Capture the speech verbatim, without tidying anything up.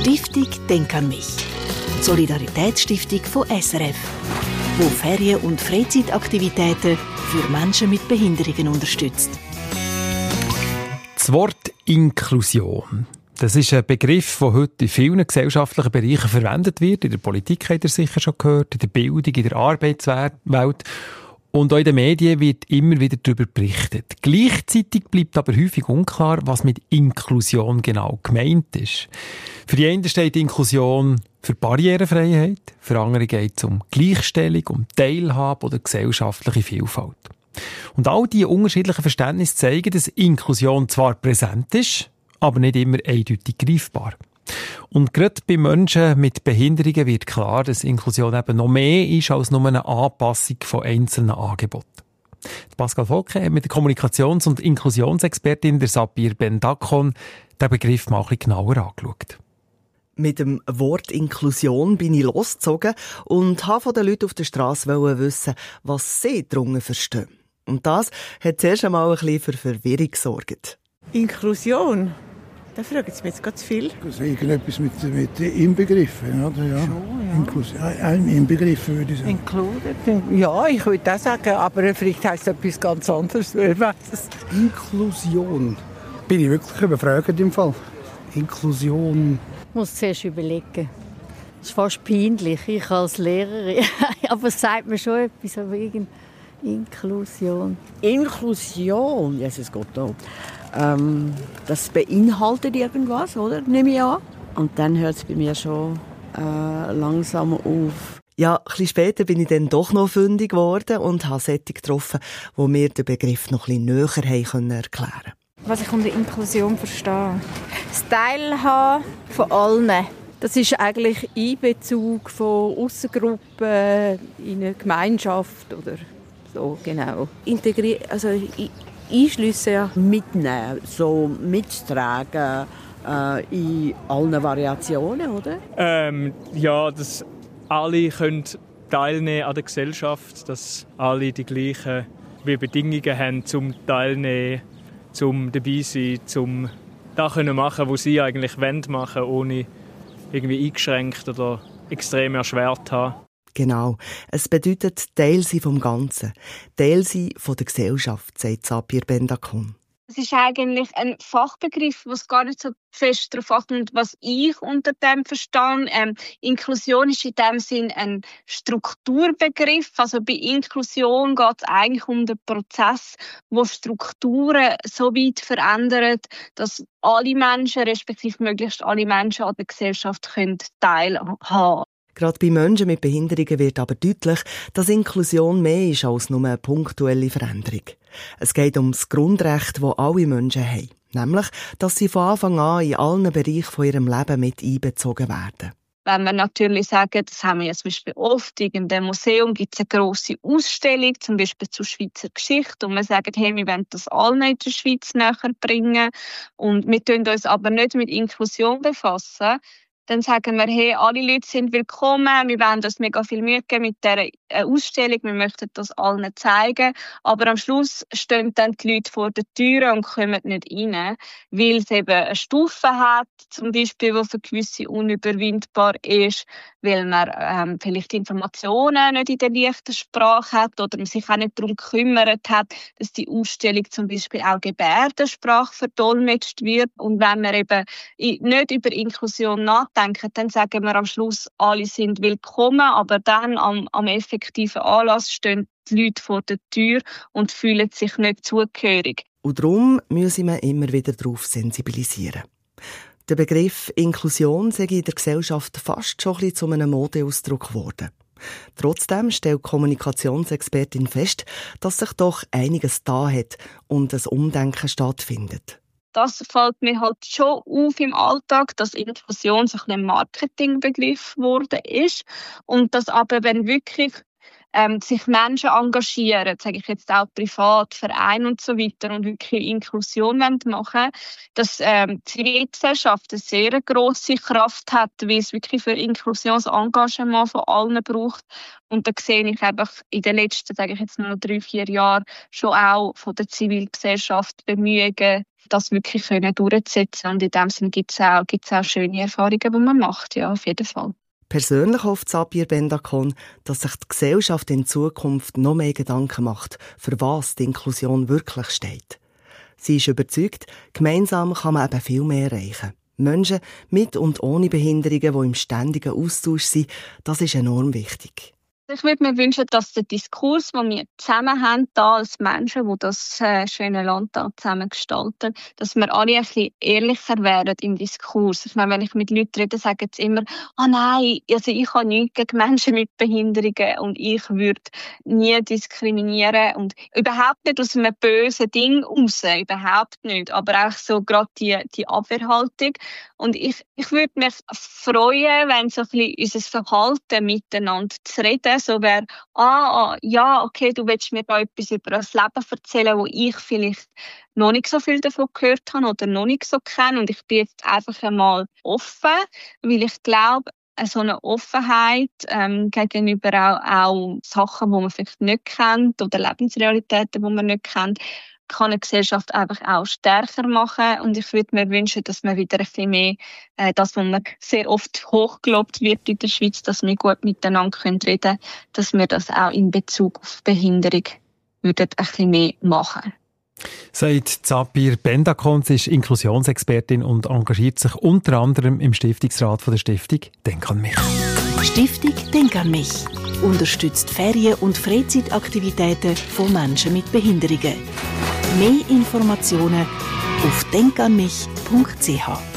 Stiftung Denk an mich. Die Solidaritätsstiftung von S R F, die Ferien- und Freizeitaktivitäten für Menschen mit Behinderungen unterstützt. Das Wort Inklusion. Das ist ein Begriff, der heute in vielen gesellschaftlichen Bereichen verwendet wird. In der Politik habt ihr sicher schon gehört, in der Bildung, in der Arbeitswelt. Und auch in den Medien wird immer wieder darüber berichtet. Gleichzeitig bleibt aber häufig unklar, was mit Inklusion genau gemeint ist. Für die einen steht Inklusion für Barrierefreiheit, für andere geht es um Gleichstellung, um Teilhabe oder gesellschaftliche Vielfalt. Und all diese unterschiedlichen Verständnisse zeigen, dass Inklusion zwar präsent ist, aber nicht immer eindeutig greifbar. Und gerade bei Menschen mit Behinderungen wird klar, dass Inklusion eben noch mehr ist als nur eine Anpassung von einzelnen Angeboten. Pascal Volke hat mit der Kommunikations- und Inklusionsexpertin der Sapir Ben-Dakon den Begriff mal ein bisschen genauer angeschaut. Mit dem Wort Inklusion bin ich losgezogen und habe von den Leuten auf der Strasse wissen, was sie darunter verstehen. Und das hat zuerst einmal ein bisschen für Verwirrung gesorgt. Inklusion? Da fragen Sie mich jetzt ganz viel. Also irgendetwas mit, mit Inbegriffen, oder? Ja. Schon, ja. Inklusion, ein Inbegriffen, würde ich sagen. Included? Ja, ich würde auch sagen, aber vielleicht heisst es etwas ganz anderes. Wer weiß es. Inklusion. Bin ich wirklich überfragt im Fall. Inklusion. Ich muss zuerst überlegen. Das ist fast peinlich, ich als Lehrerin. Aber es sagt mir schon etwas, aber irgend Inklusion. Inklusion, Jesus Gott, oh. ähm, das beinhaltet irgendwas, oder? Nehme ich an. Und dann hört es bei mir schon äh, langsam auf. Ja, ein bisschen später bin ich dann doch noch fündig geworden und habe Sätze getroffen, die mir den Begriff noch ein bisschen näher haben erklären konnten. Was ich unter Inklusion verstehe. Das Teilhaben von allen. Das ist eigentlich Einbezug von Aussengruppen in eine Gemeinschaft oder so, genau. Integrieren, also einschliessen, ja. Mitnehmen, so mittragen äh, in allen Variationen, oder? Ähm, ja, dass alle können teilnehmen an der Gesellschaft, dass alle die gleichen Bedingungen haben zum Teilnehmen, zum dabei sein, zum das können machen, was sie eigentlich wollen machen, ohne irgendwie eingeschränkt oder extrem erschwert zu haben. Genau. Es bedeutet Teil sein vom Ganzen. Teil sein von der Gesellschaft, sagt Sapir Ben-Dakon. Es ist eigentlich ein Fachbegriff, was gar nicht so fest darauf achtet, was ich unter dem verstehe. Ähm, Inklusion ist in dem Sinn ein Strukturbegriff. Also bei Inklusion geht es eigentlich um den Prozess, wo Strukturen so weit verändert, dass alle Menschen, respektive möglichst alle Menschen an der Gesellschaft können teilhaben können. Gerade bei Menschen mit Behinderungen wird aber deutlich, dass Inklusion mehr ist als nur eine punktuelle Veränderung. Es geht um das Grundrecht, das alle Menschen haben. Nämlich, dass sie von Anfang an in allen Bereichen von ihrem Leben mit einbezogen werden. Wenn wir natürlich sagen, das haben wir ja zum Beispiel oft, in dem Museum gibt es eine grosse Ausstellung, zum Beispiel zur Schweizer Geschichte, und wir sagen, hey, wir wollen das allen in der Schweiz näher bringen und wir tun uns aber nicht mit Inklusion befassen. Dann sagen wir, hey, alle Leute sind willkommen, wir wollen uns mega viel Mühe geben mit dieser Ausstellung, wir möchten das allen zeigen, aber am Schluss stehen dann die Leute vor der Tür und kommen nicht rein, weil es eben eine Stufe hat, zum Beispiel, die für gewisse unüberwindbar ist, weil man ähm, vielleicht Informationen nicht in der leichten Sprache hat oder man sich auch nicht darum gekümmert hat, dass die Ausstellung zum Beispiel auch Gebärdensprache verdolmetscht wird. Und wenn wir eben nicht über Inklusion nachdenken, dann sagen wir am Schluss, alle sind willkommen, aber dann am, am effektiven Anlass stehen die Leute vor der Tür und fühlen sich nicht zugehörig. Und darum müssen wir immer wieder darauf sensibilisieren. Der Begriff Inklusion sei in der Gesellschaft fast schon ein bisschen zu einem Modeausdruck geworden. Trotzdem stellt die Kommunikationsexpertin fest, dass sich doch einiges da hat und ein Umdenken stattfindet. Das fällt mir halt schon auf im Alltag, dass Inklusion so ein bisschen ein Marketingbegriff geworden ist und dass aber, wenn wirklich ähm, sich Menschen engagieren, sage ich jetzt auch privat, Vereine und so weiter und wirklich Inklusion machen wollen, dass ähm, die Zivilgesellschaft eine sehr grosse Kraft hat, weil es wirklich für Inklusionsengagement von allen braucht. Und da sehe ich einfach in den letzten, sage ich jetzt noch drei, vier Jahren schon auch von der Zivilgesellschaft Bemühungen, das wirklich können durchzusetzen. Und in dem Sinne gibt es auch, gibt's auch schöne Erfahrungen, die man macht, ja, auf jeden Fall. Persönlich hofft Sabir Bendakon, dass sich die Gesellschaft in Zukunft noch mehr Gedanken macht, für was die Inklusion wirklich steht. Sie ist überzeugt, gemeinsam kann man eben viel mehr erreichen. Menschen mit und ohne Behinderungen, die im ständigen Austausch sind, das ist enorm wichtig. Ich würde mir wünschen, dass der Diskurs, den wir zusammen haben, da als Menschen, die das äh, schöne Land da zusammen gestalten, dass wir alle ein bisschen ehrlicher werden im Diskurs. Ich meine, wenn ich mit Leuten rede, sagen sie immer, ah oh nein, also ich habe nichts gegen Menschen mit Behinderungen und ich würde nie diskriminieren und überhaupt nicht aus einem bösen Ding raus, überhaupt nicht, aber auch so gerade die, die Abwehrhaltung. Und ich, ich würde mich freuen, wenn so ein bisschen unser Verhalten miteinander zu reden, so wäre, ah, ah, ja, okay, du willst mir da etwas über ein Leben erzählen, wo ich vielleicht noch nicht so viel davon gehört habe oder noch nicht so kenne. Und ich bin jetzt einfach einmal offen, weil ich glaube, so eine Offenheit ähm, gegenüber auch, auch Sachen, die man vielleicht nicht kennt oder Lebensrealitäten, die man nicht kennt, kann eine Gesellschaft einfach auch stärker machen. Und ich würde mir wünschen, dass man wieder ein bisschen mehr, äh, das, was man sehr oft hochgelobt wird in der Schweiz, dass wir gut miteinander reden können, dass wir das auch in Bezug auf Behinderung würden ein bisschen mehr machen. Sagt Sabir Bendakon, sie ist Inklusionsexpertin und engagiert sich unter anderem im Stiftungsrat von der Stiftung Denk an mich. Stiftung Denk an mich unterstützt Ferien- und Freizeitaktivitäten von Menschen mit Behinderungen. Mehr Informationen auf denk an mich punkt c h.